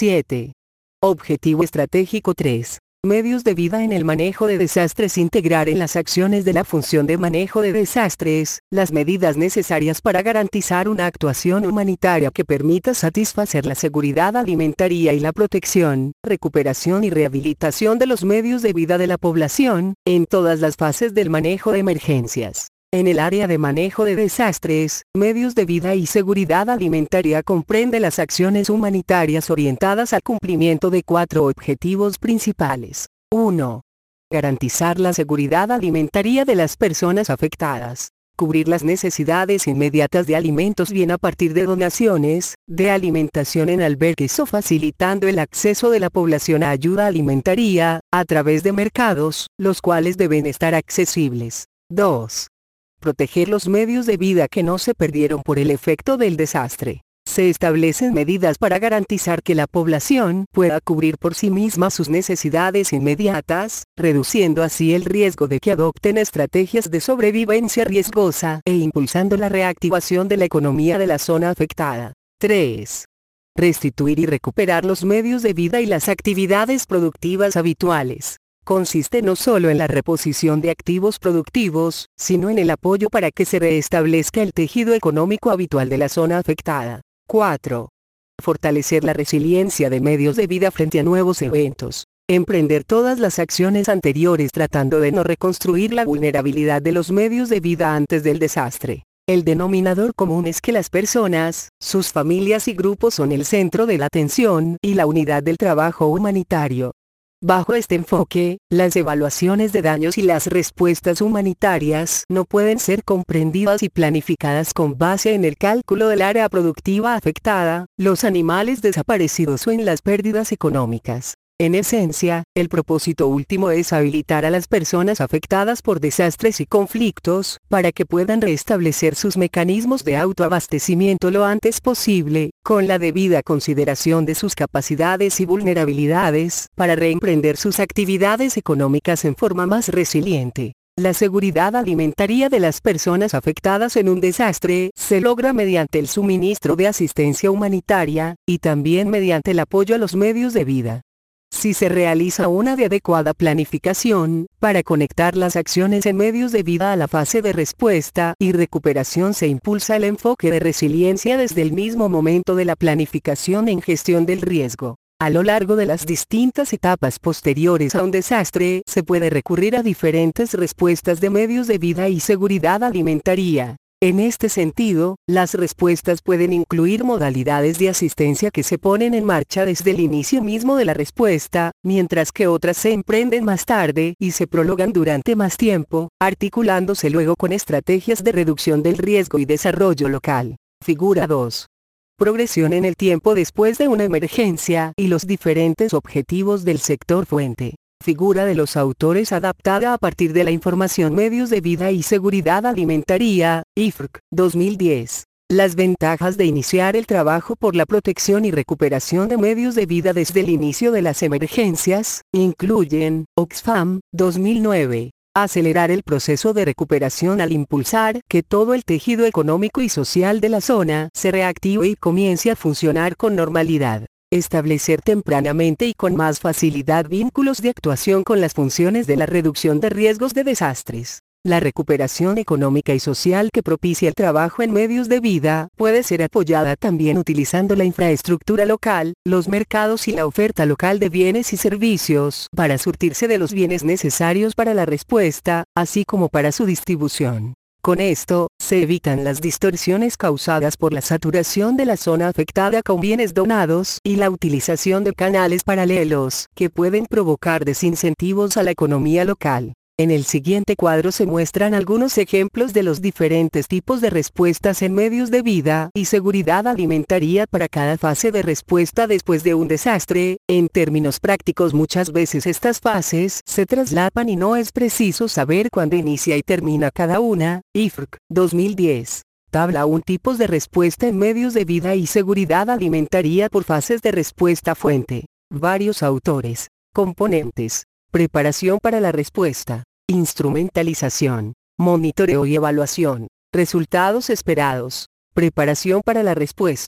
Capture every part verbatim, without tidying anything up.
siete. Objetivo estratégico tres. Medios de vida en el manejo de desastres. Integrar en las acciones de la función de manejo de desastres, las medidas necesarias para garantizar una actuación humanitaria que permita satisfacer la seguridad alimentaria y la protección, recuperación y rehabilitación de los medios de vida de la población, en todas las fases del manejo de emergencias. En el área de manejo de desastres, medios de vida y seguridad alimentaria comprende las acciones humanitarias orientadas al cumplimiento de cuatro objetivos principales. uno. Garantizar la seguridad alimentaria de las personas afectadas. Cubrir las necesidades inmediatas de alimentos bien a partir de donaciones, de alimentación en albergues o facilitando el acceso de la población a ayuda alimentaria, a través de mercados, los cuales deben estar accesibles. dos. Proteger los medios de vida que no se perdieron por el efecto del desastre. Se establecen medidas para garantizar que la población pueda cubrir por sí misma sus necesidades inmediatas, reduciendo así el riesgo de que adopten estrategias de sobrevivencia riesgosa e impulsando la reactivación de la economía de la zona afectada. tres. Restituir y recuperar los medios de vida y las actividades productivas habituales. Consiste no solo en la reposición de activos productivos, sino en el apoyo para que se restablezca el tejido económico habitual de la zona afectada. cuatro. Fortalecer la resiliencia de medios de vida frente a nuevos eventos. Emprender todas las acciones anteriores tratando de no reconstruir la vulnerabilidad de los medios de vida antes del desastre. El denominador común es que las personas, sus familias y grupos son el centro de la atención y la unidad del trabajo humanitario. Bajo este enfoque, las evaluaciones de daños y las respuestas humanitarias no pueden ser comprendidas y planificadas con base en el cálculo del área productiva afectada, los animales desaparecidos o en las pérdidas económicas. En esencia, el propósito último es habilitar a las personas afectadas por desastres y conflictos, para que puedan restablecer sus mecanismos de autoabastecimiento lo antes posible, con la debida consideración de sus capacidades y vulnerabilidades, para reemprender sus actividades económicas en forma más resiliente. La seguridad alimentaria de las personas afectadas en un desastre se logra mediante el suministro de asistencia humanitaria, y también mediante el apoyo a los medios de vida. Si se realiza una adecuada planificación, para conectar las acciones en medios de vida a la fase de respuesta y recuperación, se impulsa el enfoque de resiliencia desde el mismo momento de la planificación en gestión del riesgo. A lo largo de las distintas etapas posteriores a un desastre, se puede recurrir a diferentes respuestas de medios de vida y seguridad alimentaria. En este sentido, las respuestas pueden incluir modalidades de asistencia que se ponen en marcha desde el inicio mismo de la respuesta, mientras que otras se emprenden más tarde y se prolongan durante más tiempo, articulándose luego con estrategias de reducción del riesgo y desarrollo local. Figura dos. Progresión en el tiempo después de una emergencia y los diferentes objetivos del sector fuente. Figura de los autores adaptada a partir de la información Medios de Vida y Seguridad Alimentaria, I F R C, dos mil diez. Las ventajas de iniciar el trabajo por la protección y recuperación de medios de vida desde el inicio de las emergencias, incluyen, Oxfam, dos mil nueve. Acelerar el proceso de recuperación al impulsar que todo el tejido económico y social de la zona se reactive y comience a funcionar con normalidad. Establecer tempranamente y con más facilidad vínculos de actuación con las funciones de la reducción de riesgos de desastres. La recuperación económica y social que propicia el trabajo en medios de vida puede ser apoyada también utilizando la infraestructura local, los mercados y la oferta local de bienes y servicios para surtirse de los bienes necesarios para la respuesta, así como para su distribución. Con esto, se evitan las distorsiones causadas por la saturación de la zona afectada con bienes donados y la utilización de canales paralelos que pueden provocar desincentivos a la economía local. En el siguiente cuadro se muestran algunos ejemplos de los diferentes tipos de respuestas en medios de vida y seguridad alimentaria para cada fase de respuesta después de un desastre. En términos prácticos, muchas veces estas fases se traslapan y no es preciso saber cuándo inicia y termina cada una. I F R C, dos mil diez. Tabla uno. Tipos de respuesta en medios de vida y seguridad alimentaria por fases de respuesta fuente. Varios autores. Componentes. Preparación para la respuesta. Instrumentalización. Monitoreo y evaluación. Resultados esperados. Preparación para la respuesta.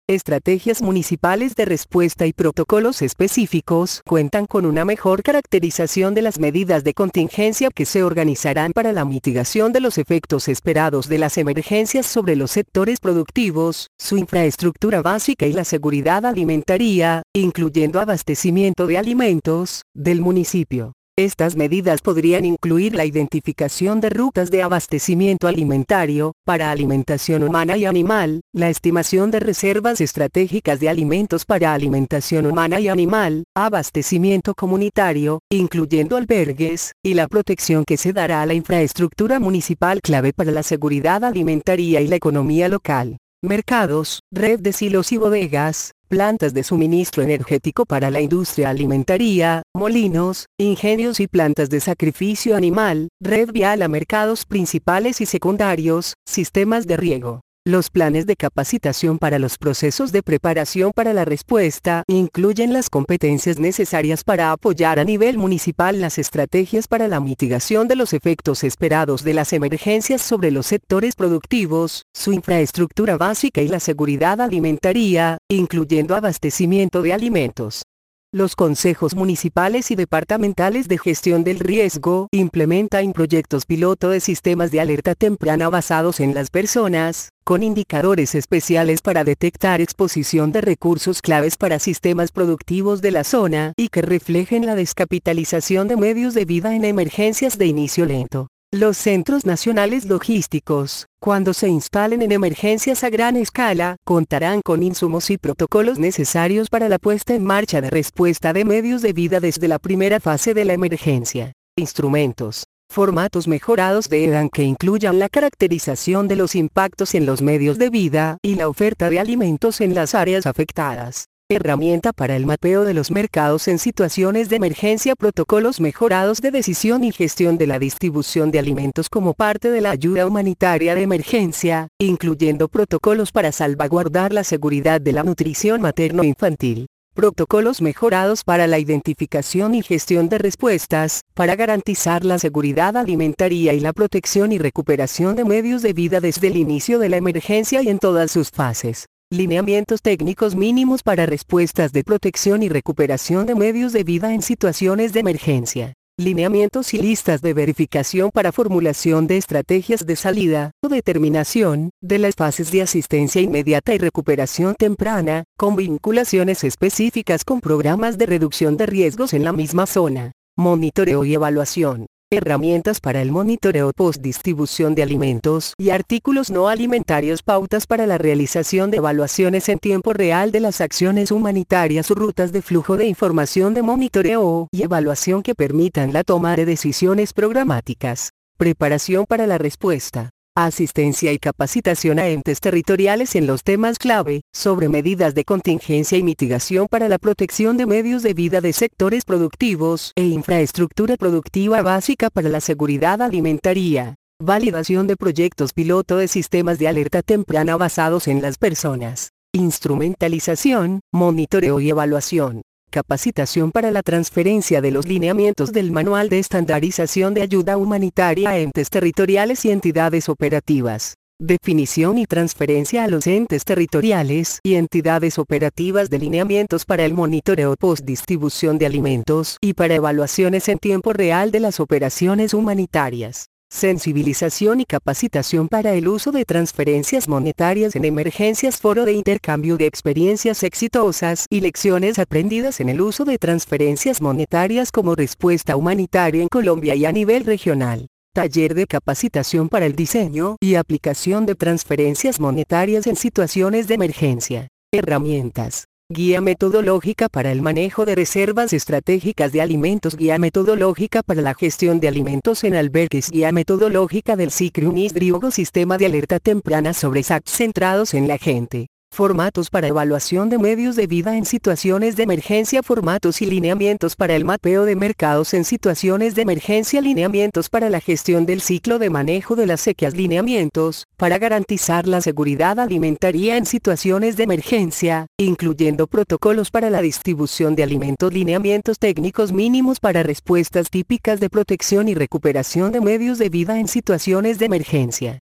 Estrategias municipales de respuesta y protocolos específicos cuentan con una mejor caracterización de las medidas de contingencia que se organizarán para la mitigación de los efectos esperados de las emergencias sobre los sectores productivos, su infraestructura básica y la seguridad alimentaria, incluyendo abastecimiento de alimentos, del municipio. Estas medidas podrían incluir la identificación de rutas de abastecimiento alimentario, para alimentación humana y animal, la estimación de reservas estratégicas de alimentos para alimentación humana y animal, abastecimiento comunitario, incluyendo albergues, y la protección que se dará a la infraestructura municipal clave para la seguridad alimentaria y la economía local. Mercados, red de silos y bodegas, plantas de suministro energético para la industria alimentaria, molinos, ingenios y plantas de sacrificio animal, red vial a mercados principales y secundarios, sistemas de riego. Los planes de capacitación para los procesos de preparación para la respuesta incluyen las competencias necesarias para apoyar a nivel municipal las estrategias para la mitigación de los efectos esperados de las emergencias sobre los sectores productivos, su infraestructura básica y la seguridad alimentaria, incluyendo abastecimiento de alimentos. Los consejos municipales y departamentales de gestión del riesgo implementan proyectos piloto de sistemas de alerta temprana basados en las personas, con indicadores especiales para detectar exposición de recursos claves para sistemas productivos de la zona y que reflejen la descapitalización de medios de vida en emergencias de inicio lento. Los centros nacionales logísticos, cuando se instalen en emergencias a gran escala, contarán con insumos y protocolos necesarios para la puesta en marcha de respuesta de medios de vida desde la primera fase de la emergencia. Instrumentos. Formatos mejorados de EDAN que incluyan la caracterización de los impactos en los medios de vida y la oferta de alimentos en las áreas afectadas. Herramienta para el mapeo de los mercados en situaciones de emergencia. Protocolos mejorados de decisión y gestión de la distribución de alimentos como parte de la ayuda humanitaria de emergencia, incluyendo protocolos para salvaguardar la seguridad de la nutrición materno-infantil. Protocolos mejorados para la identificación y gestión de respuestas, para garantizar la seguridad alimentaria y la protección y recuperación de medios de vida desde el inicio de la emergencia y en todas sus fases. Lineamientos técnicos mínimos para respuestas de protección y recuperación de medios de vida en situaciones de emergencia. Lineamientos y listas de verificación para formulación de estrategias de salida o determinación de las fases de asistencia inmediata y recuperación temprana, con vinculaciones específicas con programas de reducción de riesgos en la misma zona. Monitoreo y evaluación. Herramientas para el monitoreo post-distribución de alimentos y artículos no alimentarios. Pautas para la realización de evaluaciones en tiempo real de las acciones humanitarias o rutas de flujo de información de monitoreo y evaluación que permitan la toma de decisiones programáticas. Preparación para la respuesta. Asistencia y capacitación a entes territoriales en los temas clave, sobre medidas de contingencia y mitigación para la protección de medios de vida de sectores productivos e infraestructura productiva básica para la seguridad alimentaria. Validación de proyectos piloto de sistemas de alerta temprana basados en las personas. Instrumentalización, monitoreo y evaluación. Capacitación para la transferencia de los lineamientos del Manual de Estandarización de Ayuda Humanitaria a entes territoriales y entidades operativas. Definición y transferencia a los entes territoriales y entidades operativas de lineamientos para el monitoreo post-distribución de alimentos y para evaluaciones en tiempo real de las operaciones humanitarias. Sensibilización y capacitación para el uso de transferencias monetarias en emergencias. Foro de intercambio de experiencias exitosas y lecciones aprendidas en el uso de transferencias monetarias como respuesta humanitaria en Colombia y a nivel regional. Taller de capacitación para el diseño y aplicación de transferencias monetarias en situaciones de emergencia. Herramientas. Guía metodológica para el manejo de reservas estratégicas de alimentos. Guía metodológica para la gestión de alimentos en albergues. Guía metodológica del SICRUNISDRIOGO. Sistema de alerta temprana sobre S A C centrados en la gente. Formatos para evaluación de medios de vida en situaciones de emergencia. Formatos y lineamientos para el mapeo de mercados en situaciones de emergencia. Lineamientos para la gestión del ciclo de manejo de las sequías. Lineamientos para garantizar la seguridad alimentaria en situaciones de emergencia, incluyendo protocolos para la distribución de alimentos. Lineamientos técnicos mínimos para respuestas típicas de protección y recuperación de medios de vida en situaciones de emergencia.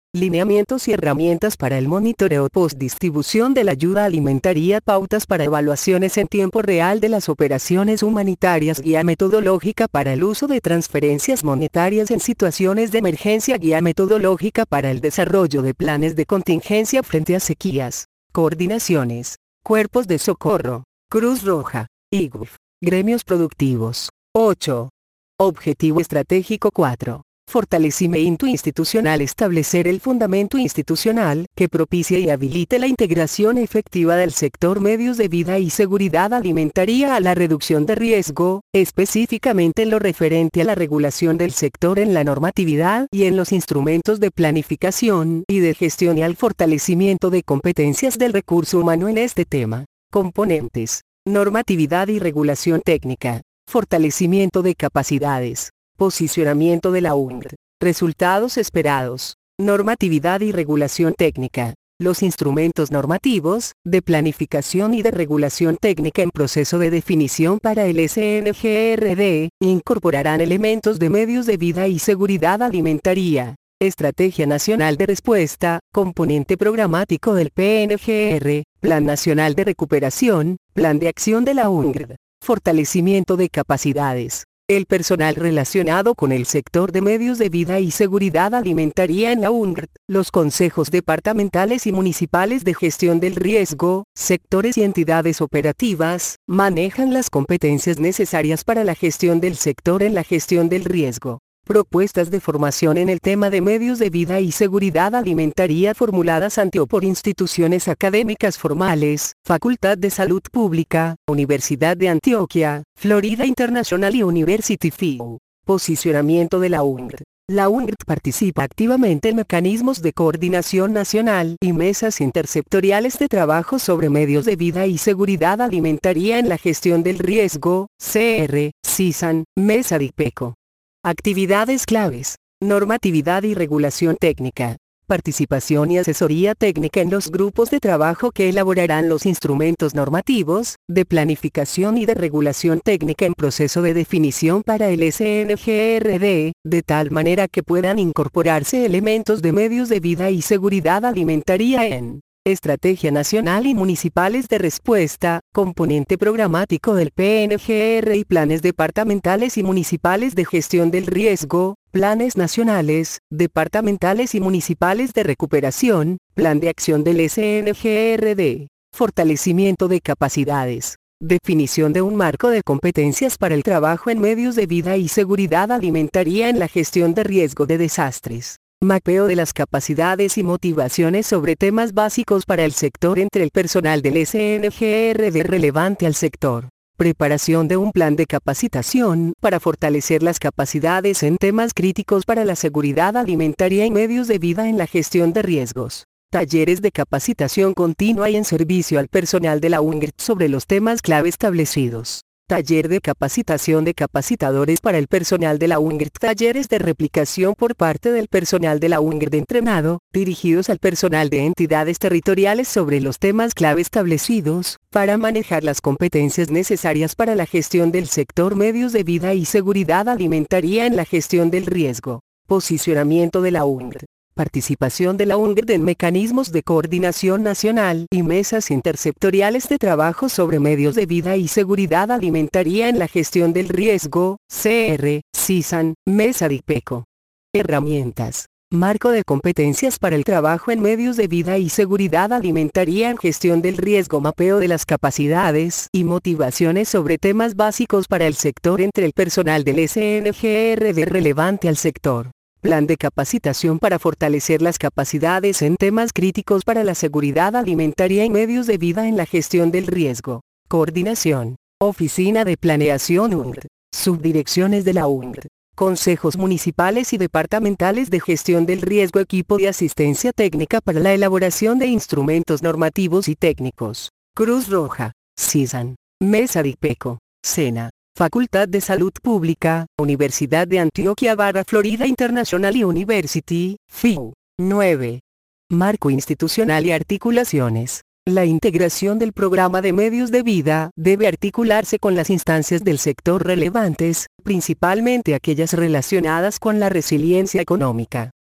Lineamientos y herramientas para el monitoreo post-distribución de la ayuda alimentaria. Pautas para evaluaciones en tiempo real de las operaciones humanitarias. Guía metodológica para el uso de transferencias monetarias en situaciones de emergencia. Guía metodológica para el desarrollo de planes de contingencia frente a sequías. Coordinaciones. Cuerpos de socorro. Cruz Roja. I G U F. Gremios productivos. ocho. Objetivo estratégico cuatro. Fortalecimiento institucional. Establecer el fundamento institucional que propicie y habilite la integración efectiva del sector medios de vida y seguridad alimentaria a la reducción de riesgo, específicamente en lo referente a la regulación del sector en la normatividad y en los instrumentos de planificación y de gestión y al fortalecimiento de competencias del recurso humano en este tema. Componentes: normatividad y regulación técnica, fortalecimiento de capacidades. Posicionamiento de la U N R. Resultados esperados. Normatividad y regulación técnica. Los instrumentos normativos, de planificación y de regulación técnica en proceso de definición para el S N G R D, incorporarán elementos de medios de vida y seguridad alimentaria. Estrategia Nacional de Respuesta, componente programático del P N G R, Plan Nacional de Recuperación, Plan de Acción de la U N R D. Fortalecimiento de capacidades. El personal relacionado con el sector de medios de vida y seguridad alimentaria en la U N R D, los consejos departamentales y municipales de gestión del riesgo, sectores y entidades operativas, manejan las competencias necesarias para la gestión del sector en la gestión del riesgo. Propuestas de formación en el tema de medios de vida y seguridad alimentaria formuladas ante o por instituciones académicas formales, Facultad de Salud Pública, Universidad de Antioquia, Florida International University F I U. Posicionamiento de la U N R D. La U N R D participa activamente en mecanismos de coordinación nacional y mesas interceptoriales de trabajo sobre medios de vida y seguridad alimentaria en la gestión del riesgo, C R, CISAN, Mesa de IPECO. Actividades claves. Normatividad y regulación técnica. Participación y asesoría técnica en los grupos de trabajo que elaborarán los instrumentos normativos, de planificación y de regulación técnica en proceso de definición para el S N G R D, de tal manera que puedan incorporarse elementos de medios de vida y seguridad alimentaria en Estrategia Nacional y Municipales de Respuesta, componente programático del P N G R y planes departamentales y municipales de gestión del riesgo, planes nacionales, departamentales y municipales de recuperación, plan de acción del S N G R D, fortalecimiento de capacidades. Definición de un marco de competencias para el trabajo en medios de vida y seguridad alimentaria en la gestión de riesgo de desastres. Mapeo de las capacidades y motivaciones sobre temas básicos para el sector entre el personal del S N G R D relevante al sector. Preparación de un plan de capacitación para fortalecer las capacidades en temas críticos para la seguridad alimentaria y medios de vida en la gestión de riesgos. Talleres de capacitación continua y en servicio al personal de la U N R D sobre los temas clave establecidos. Taller de capacitación de capacitadores para el personal de la U N R D. Talleres de replicación por parte del personal de la U N R D entrenado, dirigidos al personal de entidades territoriales sobre los temas clave establecidos, para manejar las competencias necesarias para la gestión del sector medios de vida y seguridad alimentaria en la gestión del riesgo. Posicionamiento de la U N R D. Participación de la U N R D en mecanismos de coordinación nacional y mesas interceptoriales de trabajo sobre medios de vida y seguridad alimentaria en la gestión del riesgo, C R, CISAN, Mesa de IPECO. Herramientas. Marco de competencias para el trabajo en medios de vida y seguridad alimentaria en gestión del riesgo. Mapeo de las capacidades y motivaciones sobre temas básicos para el sector entre el personal del S N G R D relevante al sector. Plan de capacitación para fortalecer las capacidades en temas críticos para la seguridad alimentaria y medios de vida en la gestión del riesgo. Coordinación. Oficina de Planeación U N R D. Subdirecciones de la U N R D. Consejos municipales y departamentales de gestión del riesgo. Equipo de asistencia técnica para la elaboración de instrumentos normativos y técnicos. Cruz Roja. CISAN. Mesa de IPECO. SENA. Facultad de Salud Pública, Universidad de Antioquia barra Florida International University, F I U. nueve. Marco institucional y articulaciones. La integración del programa de medios de vida debe articularse con las instancias del sector relevantes, principalmente aquellas relacionadas con la resiliencia económica.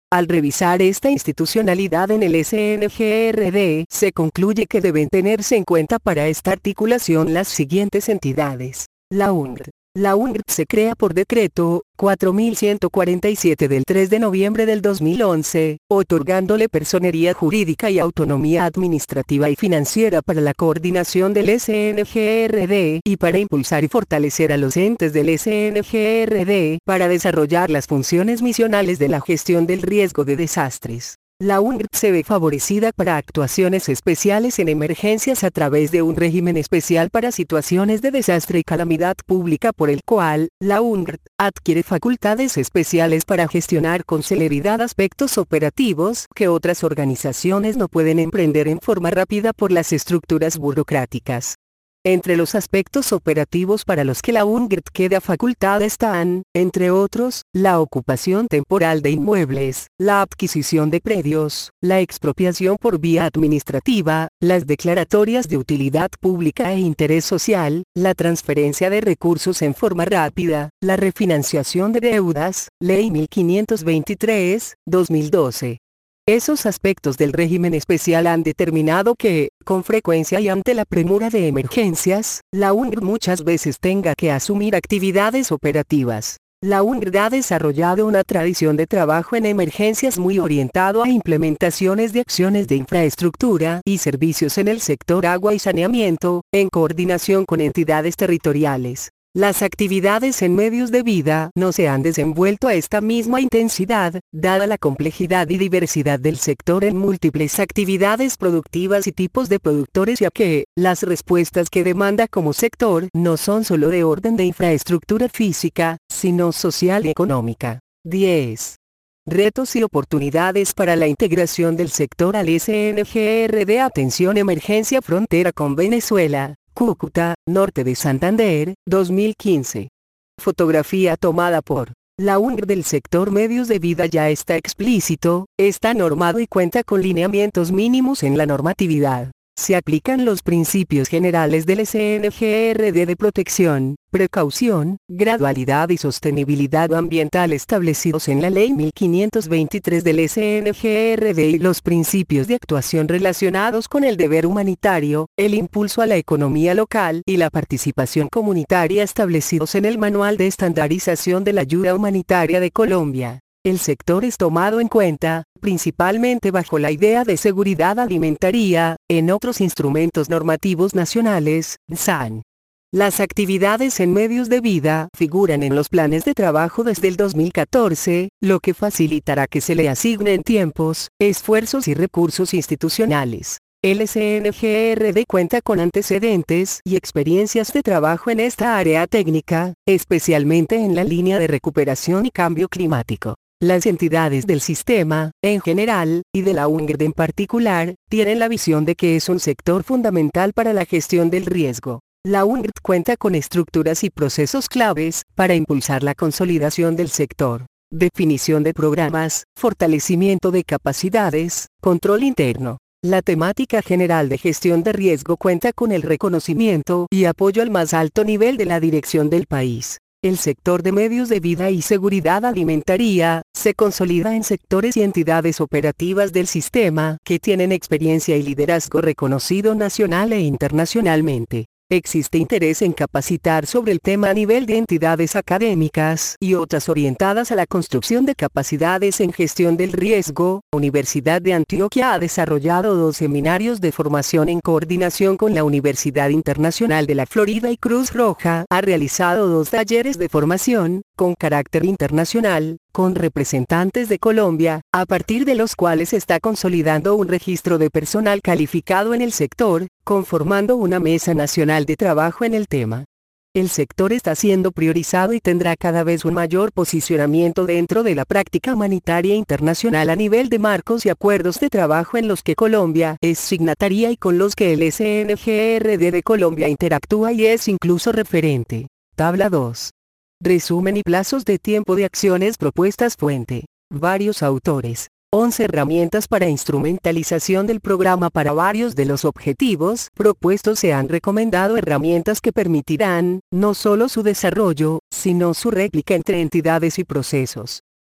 Al revisar esta institucionalidad en el S N G R D, se concluye que deben tenerse en cuenta para esta articulación las siguientes entidades. La U N R D. La U N R D se crea por decreto cuatro mil ciento cuarenta y siete del tres de noviembre del dos mil once, otorgándole personería jurídica y autonomía administrativa y financiera para la coordinación del S N G R D y para impulsar y fortalecer a los entes del S N G R D para desarrollar las funciones misionales de la gestión del riesgo de desastres. La U N R D se ve favorecida para actuaciones especiales en emergencias a través de un régimen especial para situaciones de desastre y calamidad pública por el cual, la U N R D, adquiere facultades especiales para gestionar con celeridad aspectos operativos que otras organizaciones no pueden emprender en forma rápida por las estructuras burocráticas. Entre los aspectos operativos para los que la U N R D queda facultada están, entre otros, la ocupación temporal de inmuebles, la adquisición de predios, la expropiación por vía administrativa, las declaratorias de utilidad pública e interés social, la transferencia de recursos en forma rápida, la refinanciación de deudas, Ley mil quinientos veintitrés, dos mil doce. Esos aspectos del régimen especial han determinado que, con frecuencia y ante la premura de emergencias, la U N R D muchas veces tenga que asumir actividades operativas. La U N R D ha desarrollado una tradición de trabajo en emergencias muy orientado a implementaciones de acciones de infraestructura y servicios en el sector agua y saneamiento, en coordinación con entidades territoriales. Las actividades en medios de vida no se han desenvuelto a esta misma intensidad, dada la complejidad y diversidad del sector en múltiples actividades productivas y tipos de productores, ya que, las respuestas que demanda como sector no son solo de orden de infraestructura física, sino social y económica. diez. Retos y oportunidades para la integración del sector al S N G R D. Atención: emergencia frontera con Venezuela. Cúcuta, norte de Santander, dos mil quince. Fotografía tomada por la U N R D. Del sector medios de vida ya está explícito, está normado y cuenta con lineamientos mínimos en la normatividad. Se aplican los principios generales del S N G R D de protección, precaución, gradualidad y sostenibilidad ambiental establecidos en la Ley mil quinientos veintitrés del S N G R D y los principios de actuación relacionados con el deber humanitario, el impulso a la economía local y la participación comunitaria establecidos en el Manual de Estandarización de la Ayuda Humanitaria de Colombia. El sector es tomado en cuenta, principalmente bajo la idea de seguridad alimentaria, en otros instrumentos normativos nacionales, S A N. Las actividades en medios de vida figuran en los planes de trabajo desde el dos mil catorce, lo que facilitará que se le asignen tiempos, esfuerzos y recursos institucionales. El S N G R D cuenta con antecedentes y experiencias de trabajo en esta área técnica, especialmente en la línea de recuperación y cambio climático. Las entidades del sistema, en general, y de la U N R D en particular, tienen la visión de que es un sector fundamental para la gestión del riesgo. La U N R D cuenta con estructuras y procesos claves para impulsar la consolidación del sector. Definición de programas, fortalecimiento de capacidades, control interno. La temática general de gestión de riesgo cuenta con el reconocimiento y apoyo al más alto nivel de la dirección del país. El sector de medios de vida y seguridad alimentaria se consolida en sectores y entidades operativas del sistema que tienen experiencia y liderazgo reconocido nacional e internacionalmente. Existe interés en capacitar sobre el tema a nivel de entidades académicas y otras orientadas a la construcción de capacidades en gestión del riesgo. Universidad de Antioquia ha desarrollado dos seminarios de formación en coordinación con la Universidad Internacional de la Florida y Cruz Roja. Ha realizado dos talleres de formación, con carácter internacional, con representantes de Colombia, a partir de los cuales está consolidando un registro de personal calificado en el sector, conformando una mesa nacional de trabajo en el tema. El sector está siendo priorizado y tendrá cada vez un mayor posicionamiento dentro de la práctica humanitaria internacional a nivel de marcos y acuerdos de trabajo en los que Colombia es signataria y con los que el S N G R D de Colombia interactúa y es incluso referente. Tabla dos. Resumen y plazos de tiempo de acciones propuestas. Fuente. Varios autores. once herramientas para instrumentalización del programa. Para varios de los objetivos propuestos se han recomendado herramientas que permitirán, no solo su desarrollo, sino su réplica entre entidades y procesos.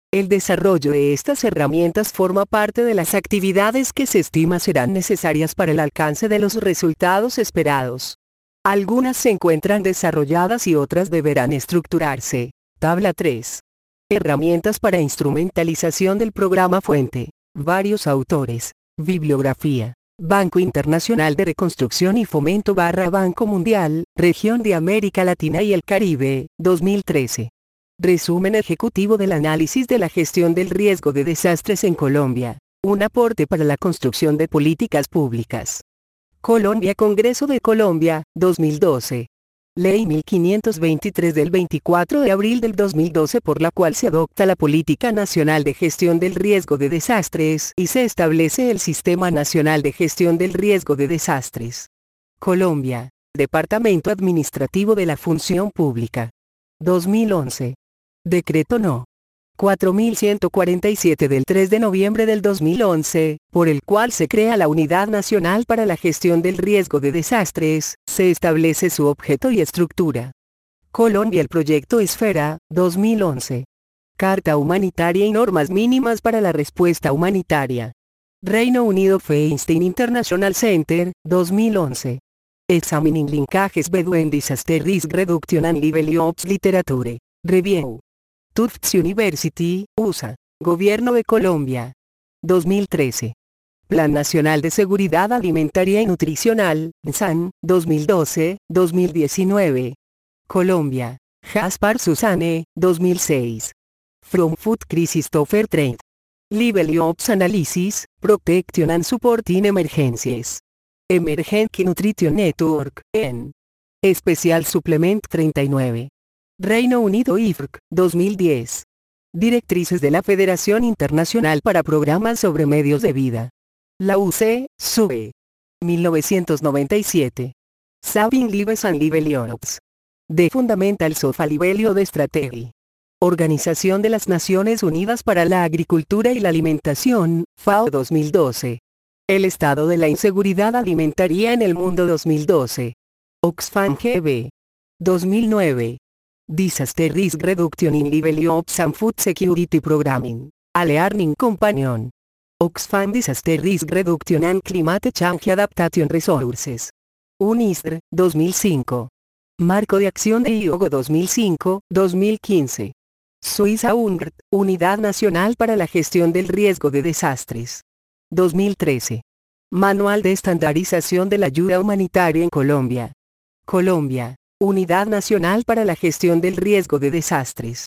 El desarrollo de estas herramientas forma parte de las actividades que se estima serán necesarias para el alcance de los resultados esperados. Algunas se encuentran desarrolladas y otras deberán estructurarse. Tabla tres. Herramientas para instrumentalización del programa fuente. Varios autores. Bibliografía. Banco Internacional de Reconstrucción y Fomento barra Banco Mundial, Región de América Latina y el Caribe, dos mil trece. Resumen ejecutivo del análisis de la gestión del riesgo de desastres en Colombia. Un aporte para la construcción de políticas públicas. Colombia Congreso de Colombia, dos mil doce. Ley mil quinientos veintitrés del veinticuatro de abril del dos mil doce por la cual se adopta la Política Nacional de Gestión del Riesgo de Desastres y se establece el Sistema Nacional de Gestión del Riesgo de Desastres. Colombia, Departamento Administrativo de la Función Pública. dos mil once. Decreto No. cuatro mil ciento cuarenta y siete del tres de noviembre del dos mil once, por el cual se crea la Unidad Nacional para la Gestión del Riesgo de Desastres, se establece su objeto y estructura. Colombia el Proyecto Esfera, dos mil once. Carta Humanitaria y Normas Mínimas para la Respuesta Humanitaria. Reino Unido Feinstein International Center, dos mil once. Examining Linkages between Disaster Risk Reduction and Level Ops Literature. Review. Tufts University, U S A. Gobierno de Colombia. dos mil trece. Plan Nacional de Seguridad Alimentaria y Nutricional, N S A N, dos mil doce a dos mil diecinueve. Colombia. Jaspar Susane, dos mil seis. From Food Crisis to Fair Trade. Level Ops Analysis, Protection and Support in Emergencies. Emergency Nutrition Network, en. Especial Suplement treinta y nueve. Reino Unido I F R C, dos mil diez. Directrices de la Federación Internacional para Programas sobre Medios de Vida. La U C, S U E. mil novecientos noventa y siete. Saving Lives and Livelihoods. The Fundamentals of a Livelihood Strategy. Organización de las Naciones Unidas para la Agricultura y la Alimentación, FAO dos mil doce. El estado de la inseguridad alimentaria en el mundo dos mil doce. Oxfam G B. dos mil nueve. Disaster Risk Reduction in Livelihoods and Food Security Programming, a Learning Companion. Oxfam Disaster Risk Reduction and Climate Change Adaptation Resources. UNISDR, dos mil cinco. Marco de Acción de I O G O dos mil cinco a dos mil quince. Suiza U N R T, Unidad Nacional para la Gestión del Riesgo de Desastres. dos mil trece. Manual de Estandarización de la Ayuda Humanitaria en Colombia. Colombia. Unidad Nacional para la Gestión del Riesgo de Desastres.